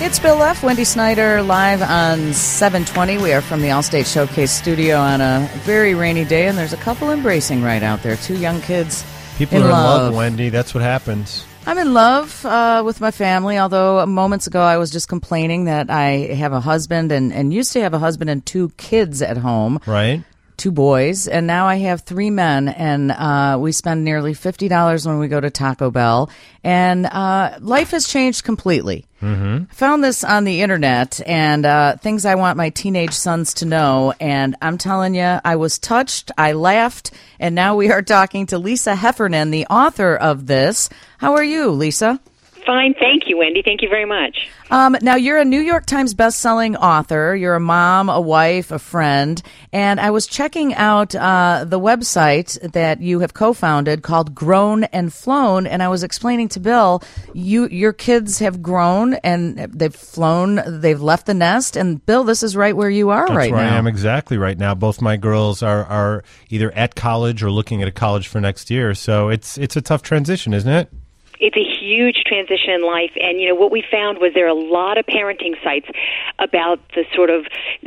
It's Bill F., Wendy Snyder, live on 720. We are from the Allstate Showcase studio on a very rainy day, and there's a couple embracing right out there. Two young kids People are in love, Wendy. That's what happens. I'm in love with my family, although moments ago I was just complaining that I have a husband and used to have a husband and two kids at home. Right. Two boys, and now I have three men, and we spend nearly $50 when we go to Taco Bell, and life has changed completely. Mm-hmm. I found this on the internet, and things I want my teenage sons to know, and I'm telling you, I was touched, I laughed, and now we are talking to Lisa Heffernan, the author of this. How are you, Lisa? Fine, thank you, Wendy. Thank you very much. Now, you're a New York Times best-selling author. You're a mom, a wife, a friend. And I was checking out the website that you have co-founded called Grown and Flown, and I was explaining to Bill, your kids have grown and they've flown, they've left the nest. And, Bill, this is right where you are right now. That's where I am exactly right now. Both my girls are either at college or looking at a college for next year. So it's a tough transition, isn't it? It's a huge transition in life, and what we found was there are a lot of parenting sites about the sort of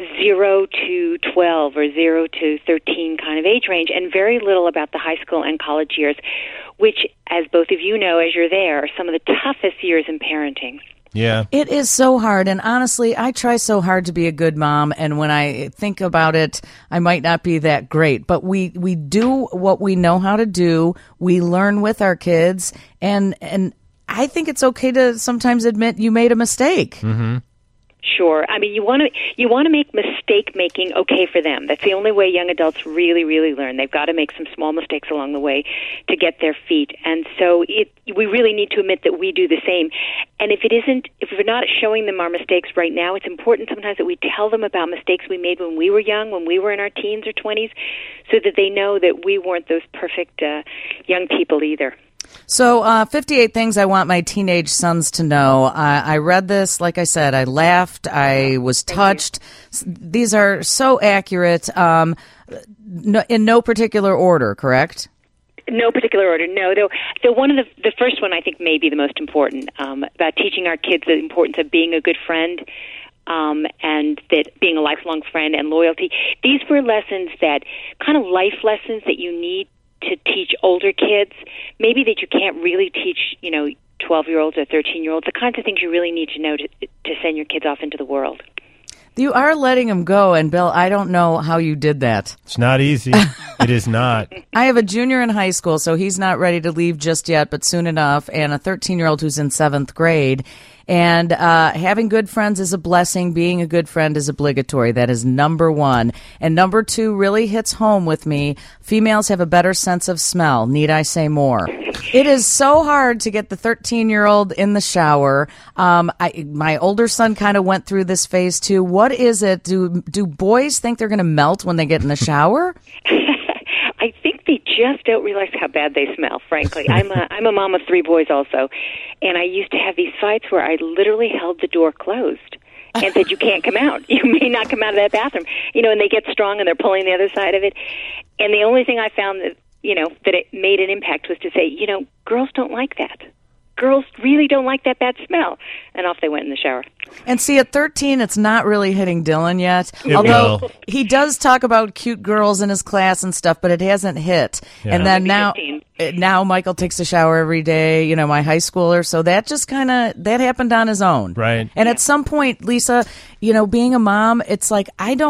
0 to 12 or 0 to 13 kind of age range, and very little about the high school and college years, which, as both of you know, as you're there, are some of the toughest years in parenting. Yeah. It is so hard, and honestly, I try so hard to be a good mom, and when I think about it, I might not be that great, but we do what we know how to do. We learn with our kids, and I think it's okay to sometimes admit you made a mistake. Mm-hmm. Sure. I mean, you want to make mistake making okay for them. That's the only way young adults really, really learn. They've got to make some small mistakes along the way to get their feet. And so we really need to admit that we do the same. And if we're not showing them our mistakes right now, it's important sometimes that we tell them about mistakes we made when we were young, when we were in our teens or 20s, so that they know that we weren't those perfect young people either. So 58 Things I Want My Teenage Sons to Know. I read this, like I said, I laughed, I was touched. These are so accurate, in no particular order, correct? No particular order, no. Though one of the first one I think may be the most important, about teaching our kids the importance of being a good friend, and that being a lifelong friend and loyalty. These were lessons that, kind of life lessons that you need to teach older kids, maybe that you can't really teach, 12-year-olds or 13-year-olds, the kinds of things you really need to know to send your kids off into the world. You are letting them go, and Bill, I don't know how you did that. It's not easy. It is not. I have a junior in high school, so he's not ready to leave just yet, but soon enough, and a 13-year-old who's in 7th grade. And having good friends is a blessing. Being a good friend is obligatory. That is number one. And number two really hits home with me. Females have a better sense of smell. Need I say more? It is so hard to get the 13-year-old in the shower. My older son kind of went through this phase too. What is it? Do boys think they're going to melt when they get in the shower? I think they just don't realize how bad they smell, frankly. I'm a mom of 3 boys also, and I used to have these fights where I literally held the door closed and said, you can't come out. You may not come out of that bathroom. And they get strong and they're pulling the other side of it. And the only thing I found that, that it made an impact was to say, girls don't like that. Girls really don't like that bad smell. And off they went in the shower. And see, at 13, it's not really hitting Dylan yet. Although he does talk about cute girls in his class and stuff, but it hasn't hit. Yeah. And then now Michael takes a shower every day, my high schooler. So that just that happened on his own. Right. And at some point, Lisa, being a mom, it's like,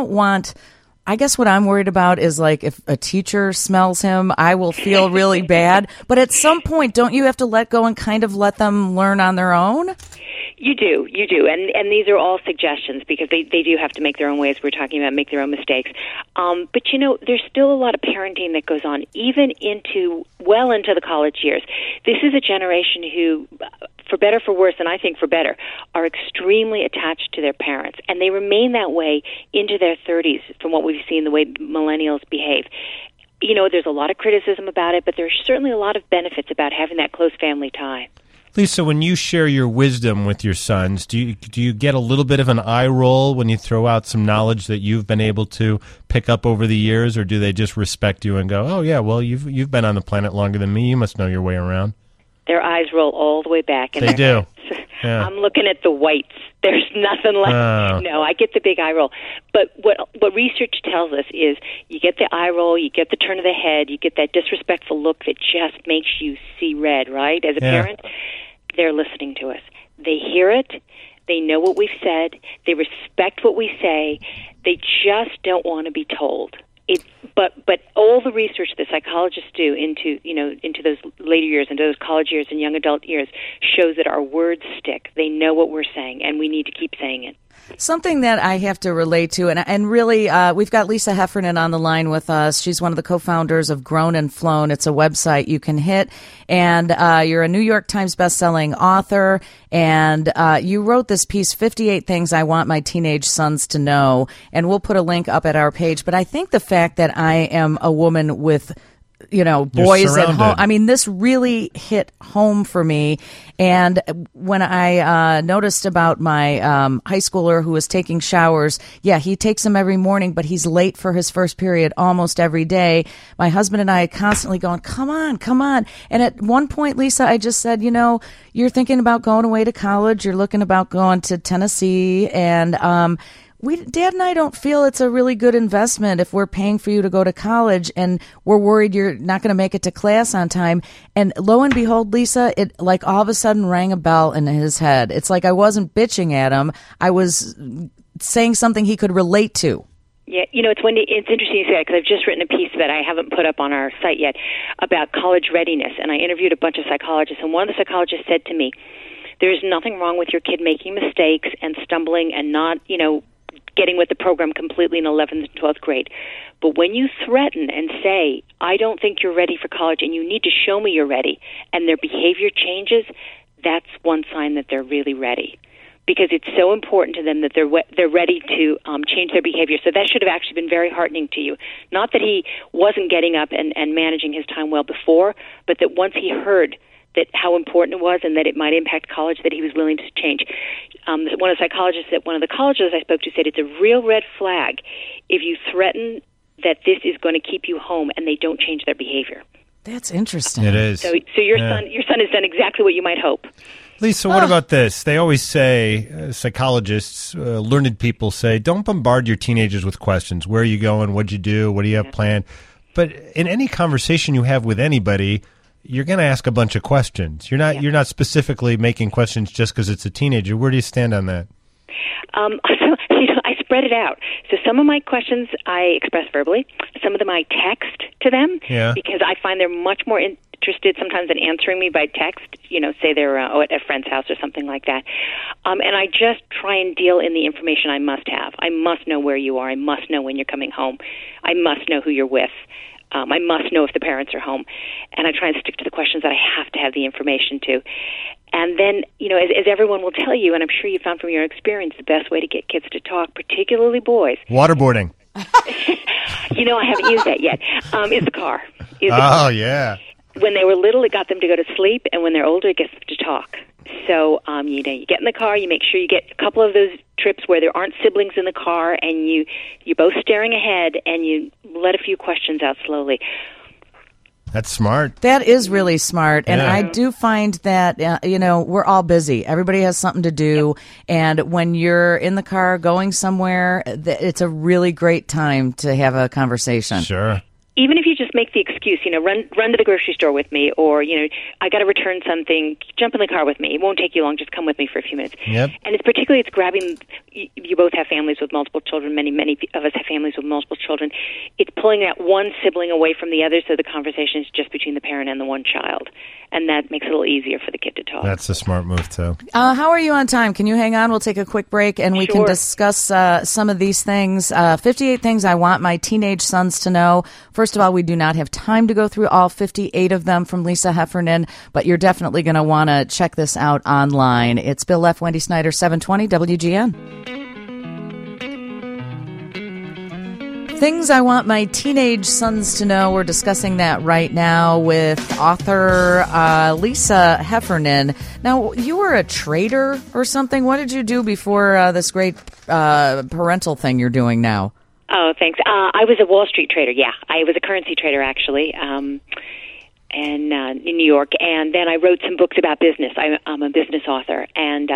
I guess what I'm worried about is, like, if a teacher smells him, I will feel really bad. But at some point, don't you have to let go and kind of let them learn on their own? You do. And these are all suggestions because they do have to make their own ways. We're talking about make their own mistakes. But, there's still a lot of parenting that goes on, even well into the college years. This is a generation who, for better, for worse, and I think for better, are extremely attached to their parents. And they remain that way into their 30s from what we've seen, the way millennials behave. There's a lot of criticism about it, but there's certainly a lot of benefits about having that close family tie. Lisa, when you share your wisdom with your sons, do you get a little bit of an eye roll when you throw out some knowledge that you've been able to pick up over the years, or do they just respect you and go, oh, yeah, well, you've been on the planet longer than me. You must know your way around? Their eyes roll all the way back. They do. I'm looking at the whites. There's nothing left. Oh. No, I get the big eye roll. But what research tells us is you get the eye roll, you get the turn of the head, you get that disrespectful look that just makes you see red, right? As a parent, they're listening to us. They hear it. They know what we've said. They respect what we say. They just don't want to be told. But all the research that psychologists do into those later years, into those college years and young adult years, shows that our words stick. They know what we're saying, and we need to keep saying it. Something that I have to relate to, and really, we've got Lisa Heffernan on the line with us. She's one of the co-founders of Grown and Flown. It's a website you can hit, and you're a New York Times bestselling author, and you wrote this piece, 58 Things I Want My Teenage Sons to Know, and we'll put a link up at our page. But I think the fact that I am a woman with boys at home. I mean, this really hit home for me. And when I noticed about my high schooler who was taking showers, he takes them every morning, but he's late for his first period almost every day. My husband and I are constantly going, come on. And at one point, Lisa, I just said, you're thinking about going away to college. You're looking about going to Tennessee. And Dad and I don't feel it's a really good investment if we're paying for you to go to college and we're worried you're not going to make it to class on time. And lo and behold, Lisa, it like all of a sudden rang a bell in his head. It's like I wasn't bitching at him. I was saying something he could relate to. Yeah, it's interesting you say that because I've just written a piece that I haven't put up on our site yet about college readiness. And I interviewed a bunch of psychologists, and one of the psychologists said to me, there's nothing wrong with your kid making mistakes and stumbling and not, getting with the program completely in 11th and 12th grade. But when you threaten and say, I don't think you're ready for college and you need to show me you're ready, and their behavior changes, that's one sign that they're really ready. Because it's so important to them that they're ready to change their behavior. So that should have actually been very heartening to you. Not that he wasn't getting up and managing his time well before, but that once he heard that how important it was and that it might impact college, that he was willing to change. One of the psychologists at one of the colleges I spoke to said it's a real red flag if you threaten that this is going to keep you home and they don't change their behavior. That's interesting. It is. So your son has done exactly what you might hope. Lisa, what about this? They always say, psychologists, learned people say, don't bombard your teenagers with questions. Where are you going? What'd you do? What do you have planned? But in any conversation you have with anybody, you're going to ask a bunch of questions. You're not specifically making questions just because it's a teenager. Where do you stand on that? I spread it out. So some of my questions I express verbally. Some of them I text to them because I find they're much more interested sometimes in answering me by text. Say they're at a friend's house or something like that. And I just try and deal in the information I must have. I must know where you are. I must know when you're coming home. I must know who you're with. I must know if the parents are home. And I try and stick to the questions that I have to have the information to. And then, as everyone will tell you, and I'm sure you found from your experience, the best way to get kids to talk, particularly boys. Waterboarding. I haven't used that yet, is the car. Yeah. When they were little, it got them to go to sleep, and when they're older, it gets them to talk. So, you get in the car, you make sure you get a couple of those trips where there aren't siblings in the car, and you're both staring ahead, and you let a few questions out slowly. That's smart. That is really smart. And I do find that, we're all busy. Everybody has something to do. Yep. And when you're in the car going somewhere, it's a really great time to have a conversation. Sure. Even if you just make the excuse, run to the grocery store with me, or, I got to return something, jump in the car with me. It won't take you long. Just come with me for a few minutes. Yep. And it's grabbing, you both have families with multiple children. Many of us have families with multiple children. It's pulling that one sibling away from the other so the conversation is just between the parent and the one child. And that makes it a little easier for the kid to talk. That's a smart move, too. How are you on time? Can you hang on? We'll take a quick break, and we can discuss some of these things. 58 things I want my teenage sons to know. First of all, we do not have time to go through all 58 of them from Lisa Heffernan, but you're definitely going to want to check this out online. It's Bill F. Wendy Snyder, 720 WGN. Things I want my teenage sons to know. We're discussing that right now with author Lisa Heffernan. Now, you were a trader or something. What did you do before this great parental thing you're doing now? Oh, thanks. I was a Wall Street trader, yeah. I was a currency trader, actually. in New York, and then I wrote some books about business. I'm a business author, and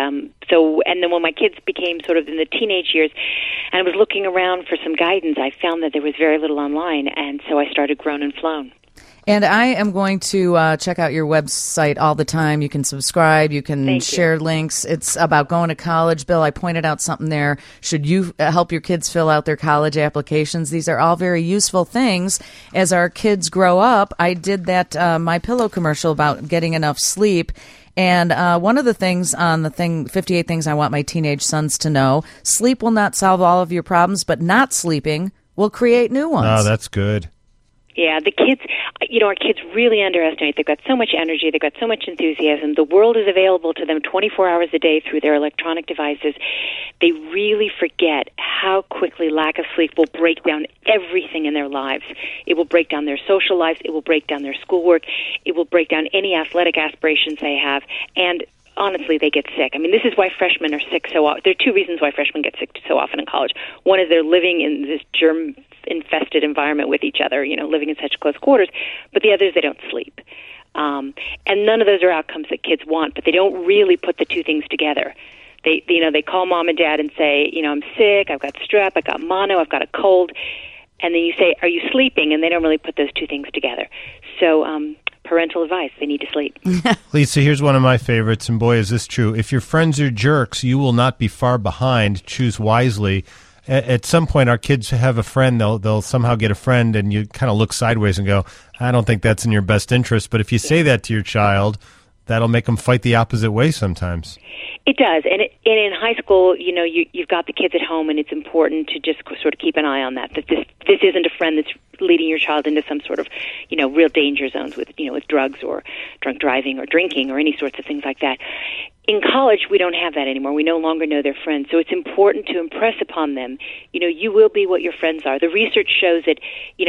then when my kids became sort of in the teenage years, and I was looking around for some guidance, I found that there was very little online, and so I started Grown and Flown. And I am going to check out your website all the time. You can subscribe. You can share links. It's about going to college. Bill, I pointed out something there. Should you help your kids fill out their college applications? These are all very useful things as our kids grow up. I did that My Pillow commercial about getting enough sleep. And one of the things on the 58 Things I Want My Teenage Sons to Know, sleep will not solve all of your problems, but not sleeping will create new ones. Oh, that's good. Yeah, the kids, our kids really underestimate. They've got so much energy. They've got so much enthusiasm. The world is available to them 24 hours a day through their electronic devices. They really forget how quickly lack of sleep will break down everything in their lives. It will break down their social lives. It will break down their schoolwork. It will break down any athletic aspirations they have. And honestly, they get sick. I mean, this is why freshmen are sick so often. There are two reasons why freshmen get sick so often in college. One is they're living in this germ-infested environment with each other, living in such close quarters. But the other is they don't sleep. And none of those are outcomes that kids want, but they don't really put the two things together. They call mom and dad and say, I'm sick, I've got strep, I've got mono, I've got a cold. And then you say, are you sleeping? And they don't really put those two things together. So, parental advice, they need to sleep. Lisa, here's one of my favorites, and boy, is this true. If your friends are jerks, you will not be far behind. Choose wisely. At some point, our kids have a friend. They'll somehow get a friend, and you kind of look sideways and go, I don't think that's in your best interest. But if you say that to your child, that'll make them fight the opposite way sometimes. It does. And in high school, you've got the kids at home, and it's important to just sort of keep an eye on that this isn't a friend that's leading your child into some sort of, real danger zones with drugs or drunk driving or drinking or any sorts of things like that. In college, we don't have that anymore. We no longer know their friends. So it's important to impress upon them, you will be what your friends are. The research shows that,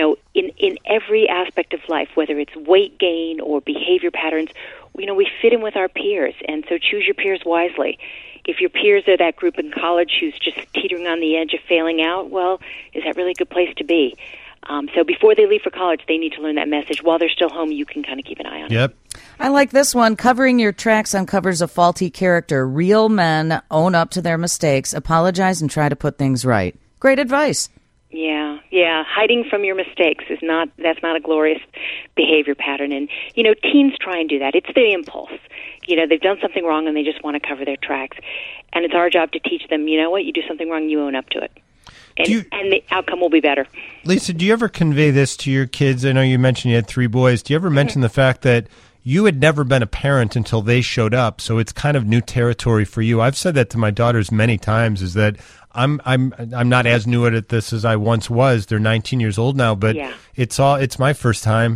in every aspect of life, whether it's weight gain or behavior patterns, we fit in with our peers. And so choose your peers wisely. If your peers are that group in college who's just teetering on the edge of failing out, well, is that really a good place to be? So before they leave for college, they need to learn that message. While they're still home, you can kind of keep an eye on it. Yep. I like this one. Covering your tracks uncovers a faulty character. Real men own up to their mistakes, apologize, and try to put things right. Great advice. Yeah. Hiding from your mistakes that's not a glorious behavior pattern. And, teens try and do that. It's the impulse. They've done something wrong and they just want to cover their tracks. And it's our job to teach them, what, you do something wrong, you own up to it. And the outcome will be better. Lisa, do you ever convey this to your kids? I know you mentioned you had 3 boys. Do you ever mention the fact that you had never been a parent until they showed up, so it's kind of new territory for you? I've said that to my daughters many times, is that I'm not as new at this as I once was. They're 19 years old now, but it's my first time,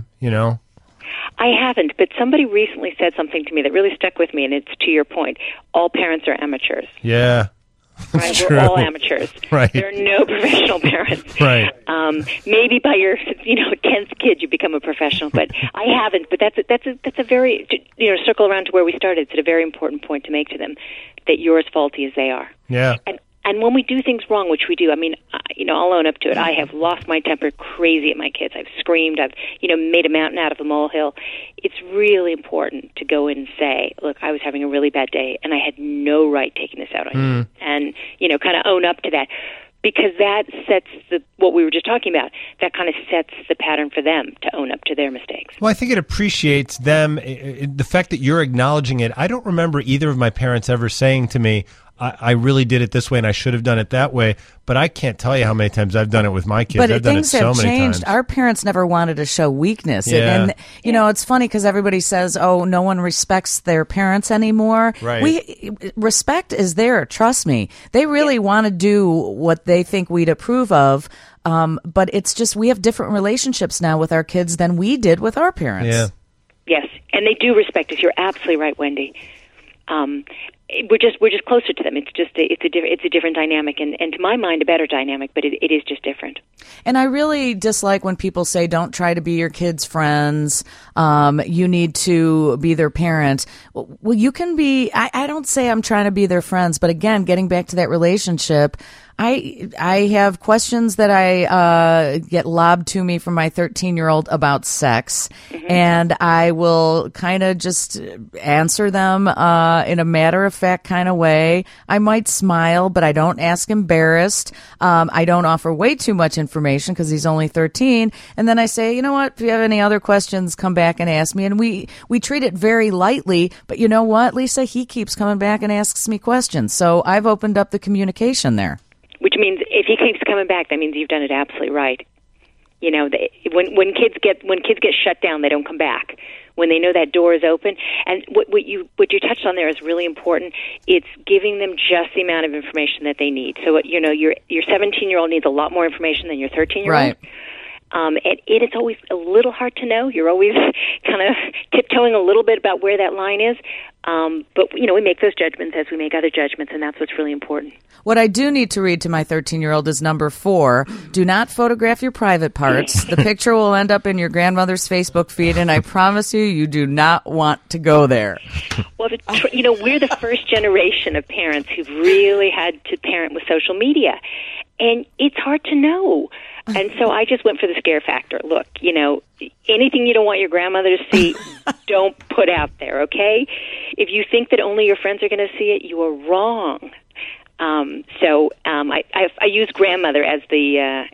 I haven't, but somebody recently said something to me that really stuck with me, and it's to your point. All parents are amateurs. Yeah. Right? True. We're all amateurs. Right. There are no professional parents. Right. Maybe by your 10th kid you become a professional, but I haven't. But that's a very circle around to where we started. It's a very important point to make to them that you're as faulty as they are. Yeah. And when we do things wrong, which we do, I'll own up to it. I have lost my temper crazy at my kids. I've screamed. I've, made a mountain out of a molehill. It's really important to go in and say, look, I was having a really bad day, and I had no right taking this out on you. And, kind of own up to that. Because that sets what we were just talking about, that kind of sets the pattern for them to own up to their mistakes. Well, I think it appreciates them, the fact that you're acknowledging it. I don't remember either of my parents ever saying to me, I really did it this way and I should have done it that way. But I can't tell you how many times I've done it with my kids. But I've done it so many times. things have changed. Our parents never wanted to show weakness. Yeah. And, it's funny because everybody says, oh, no one respects their parents anymore. Right. Respect is there. Trust me. They really want to do what they think we'd approve of. But it's just we have different relationships now with our kids than we did with our parents. Yeah. Yes, and they do respect us. You're absolutely right, Wendy. we're just closer to them. It's a different dynamic, and to my mind, a better dynamic. But it is just different. And I really dislike when people say, "Don't try to be your kids' friends. You need to be their parent." Well, you can be. I don't say I'm trying to be their friends, but again, getting back to that relationship. I have questions that I get lobbed to me from my 13-year-old about sex, and I will kind of just answer them in a matter-of-fact kind of way. I might smile, but I don't ask embarrassed. I don't offer way too much information because he's only 13. And then I say, you know what? If you have any other questions, come back and ask me. And we treat it very lightly. But you know what, Lisa? He keeps coming back and asks me questions. So I've opened up the communication there. Which means if he keeps coming back, that means you've done it absolutely right. You know, when kids get shut down, they don't come back. When they know that door is open, and what you touched on there is really important. It's giving them just the amount of information that they need. So you know, your 17-year-old needs a lot more information than your 13-year-old. Right. And it's always a little hard to know. You're always kind of tiptoeing a little bit about where that line is. But, you know, we make those judgments as we make other judgments, and that's what's really important. What I do need to read to my 13-year-old is number 4. Do not photograph your private parts. The picture will end up in your grandmother's Facebook feed, and I promise you, you do not want to go there. Well, you know, we're the first generation of parents who've really had to parent with social media, and it's hard to know. And so I just went for the scare factor. Look, you know, anything you don't want your grandmother to see, don't put out there, okay? If you think that only your friends are going to see it, you are wrong. I use grandmother as the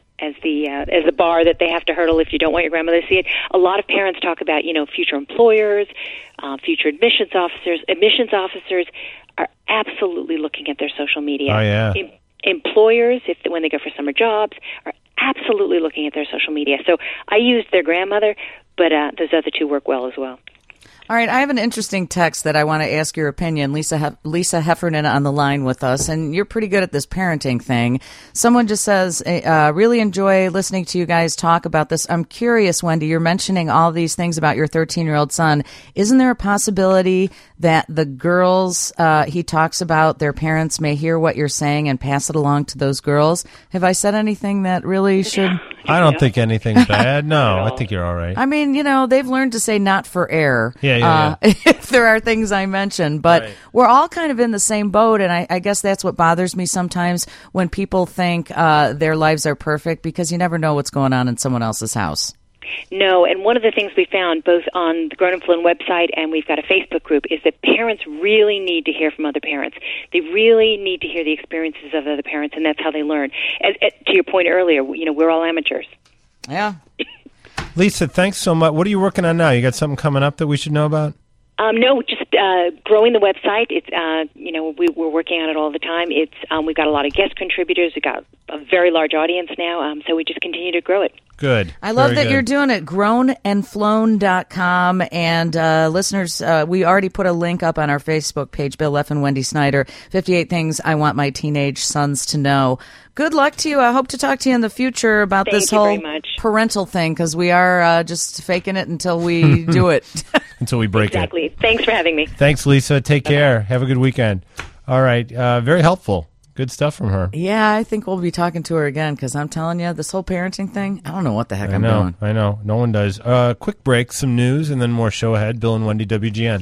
bar that they have to hurdle if you don't want your grandmother to see it. A lot of parents talk about, you know, future employers, future admissions officers. Admissions officers are absolutely looking at their social media. Oh, yeah. Employers, when they go for summer jobs, are absolutely looking at their social media. So I used their grandmother, but those other two work well as well. All right, I have an interesting text that I want to ask your opinion. Lisa Heffernan on the line with us, and you're pretty good at this parenting thing. Someone just says, really enjoy listening to you guys talk about this. I'm curious, Wendy, you're mentioning all these things about your 13-year-old son. Isn't there a possibility that the girls he talks about, their parents may hear what you're saying and pass it along to those girls? Have I said anything that really should... I don't think anything's bad. No, I think you're all right. I mean, you know, they've learned to say not for air. Yeah. If there are things I mentioned. But right. We're all kind of in the same boat, and I guess that's what bothers me sometimes when people think their lives are perfect, because you never know what's going on in someone else's house. No, and one of the things we found both on the Grown Up Flown website and we've got a Facebook group is that parents really need to hear from other parents. They really need to hear the experiences of other parents, and that's how they learn. To your point earlier, you know, we're all amateurs. Yeah. Lisa, thanks so much. What are you working on now? You got something coming up that we should know about? No, just growing the website. It's you know, we're working on it all the time. It's we've got a lot of guest contributors. We've got a very large audience now, so we just continue to grow it. Good. I love that you're doing it. grownandflown.com. And listeners, we already put a link up on our Facebook page, Bill Leff and Wendy Snyder, 58 Things I Want My Teenage Sons to Know. Good luck to you. I hope to talk to you in the future about this whole parental thing, because we are just faking it until we do it. Until we break it. Exactly. Thanks for having me. Thanks, Lisa. Take care. Have a good weekend. All right. Very helpful. Good stuff from her. Yeah, I think we'll be talking to her again, because I'm telling you, this whole parenting thing, I don't know what the heck I'm doing. I know. No one does. Quick break, some news, and then more show ahead. Bill and Wendy, WGN.